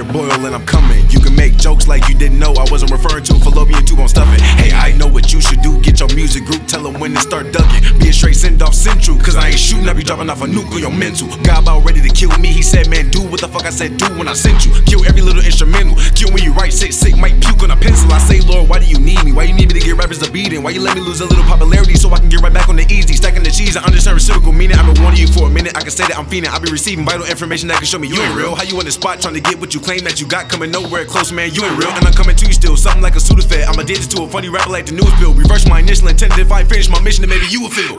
fire boil and I'm coming. You can make jokes like you didn't know I wasn't referring to a fallopian tube on stuffing. Hey, I know what you should do. Get your music group, tell them when to start ducking. Be a straight send off central, cause I ain't shooting, I be dropping off a nuke on your mental. God about ready to kill me, he said, man, do what the fuck I said do when I sent you. Kill every little instrumental, kill when you write sick, might puke on a pencil. I say, Lord, why do you need me? Why you need me to get rappers a beating? Why you let me lose a little popularity so I can get right back on the easy? Stacking the cheese, I understand reciprocal meaning. I've been wanting you for a minute, I can say that I'm fiending. I be receiving vital information that can show me you ain't real. How you in the spot trying to get what you claim that you got, coming nowhere close, man, you ain't real. And I'm coming to you still, something like a Sudafed. I'm addicted to a funny rapper like the news bill. Reverse my initial intent if I finish my mission, then maybe you will feel.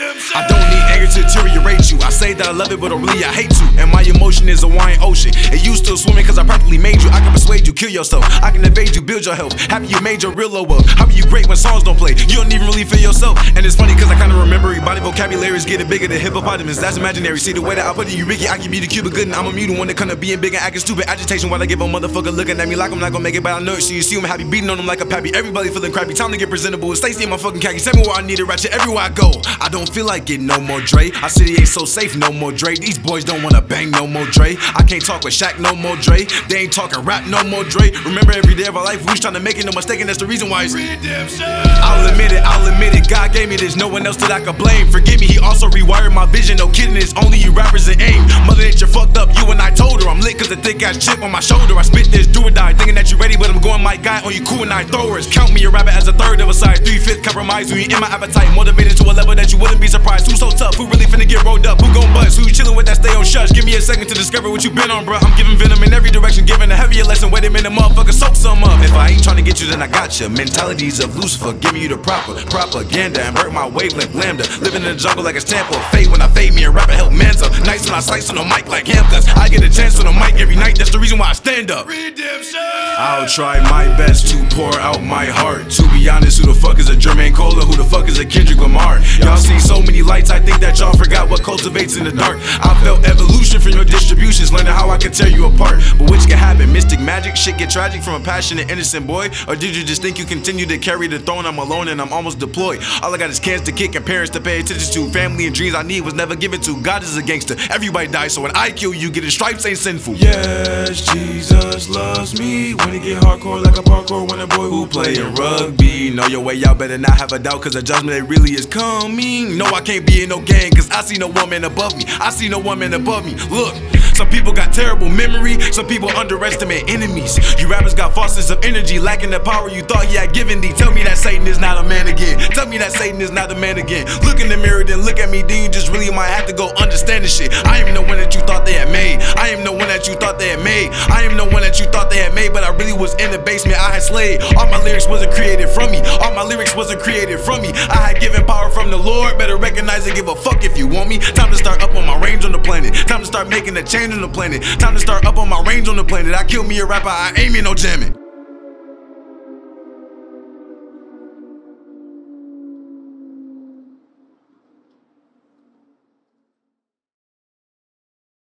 I don't need anger to deteriorate you. I say that I love it, but really I hate to. And my emotion is a wine ocean. And you still swimming cause I practically made you. I can persuade you, kill yourself. I can evade you, build your health. Happy you made your real low up. How are you great when songs don't play? You don't even really feel yourself. And it's funny cause I kinda remember your body vocabulary is getting bigger than hippopotamus. That's imaginary. See the way that I put it, you Ricky, I can be the Cuban good and I'm a mutant one that kinda being big and acting stupid. Agitation while I give a motherfucker looking at me like I'm not gonna make it, but I know it. So you see him happy beating on him like a pappy. Everybody feeling crappy. Time to get presentable. It's Stacey in my fucking khaki. Tell me where I need it, ratchet everywhere I go. I don't feel like getting no more Dre. Our city ain't so safe, no more Dre. These boys don't wanna bang no more Dre. I can't talk with Shaq no more Dre. They ain't talking rap no more Dre. Remember every day of our life we was trying to make it, no mistaken. That's the reason why it's redemption. I'll admit it, God gave me this, no one else that I could blame. Forgive me, he also rewired my vision. No kidding, it's only you rappers that aim. Mother nature fucked up, you and I told her. I'm lit cause the thick ass chip on my shoulder. I spit this, do or die, thinking that you ready, but I'm going my guy on you cool and I throwers. Count me a rapper as a third of a size, 3/5 compromise. When you in my appetite, motivated to a level that you wouldn't be surprised. Who's so tough? Who really finna get rolled up? Who gon' buzz? Who you chillin' with that stay on shush? Give me a second to discover what you been on, bruh. I'm giving venom in every direction, giving a heavier lesson. Wait a minute, motherfucker, soak some up. If I ain't trying to get you, then I got you. Mentalities of Lucifer, giving you the proper propaganda. Invert my wavelength lambda. Living in the jungle like it's Tampa. Fade when I fade, me a rapper help man's up. Nights when I slice on the mic like ham, cause I get a chance on the mic every night. That's the reason why I stand up. Redemption. I'll try my best to pour out my heart. To be honest, who the fuck is a Jermaine Cola? Who the fuck is a Kendrick Lamar? Y'all see so many lights, I think that y'all forgot what cultivates in the dark. I felt evolution from your distributions, learning how I can tear you apart. But which can happen? Mystic magic? Shit get tragic from a passionate, innocent boy? Or did you just think you continue to carry the throne? I'm alone and I'm almost deployed. All I got is cans to kick and parents to pay attention to. Family and dreams I need was never given to. God is a gangster, everybody dies, so when I kill you, getting stripes ain't sinful. Yes, Jesus loves me. When it get hardcore like a parkour, when a boy who playin' rugby. Know your way out, better not have a doubt, cause the judgment it really is coming. No, I can't be in no gang, cause I see no woman above me. I see no woman above me. Look, some people got terrible memory, some people underestimate enemies. You rappers got false sense of energy, lacking the power you thought you had given thee. Tell me that Satan is not a man again. Tell me that Satan is not a man again. Look in the mirror, then look at me, then you just really might have to go understand this shit. I am the one that you thought they had made. I am the one that you thought they had made. I am the one that you thought they had made, but I really was in the basement, I had slayed. All my lyrics wasn't created from me. All my lyrics wasn't created from me. I had given power from the Lord. Better recognize and give a fuck if you want me. Time to start up on my range on the planet. Time to start making a change on the planet. Time to start up on my range on the planet. I kill me a rapper, I ain't me no jamming.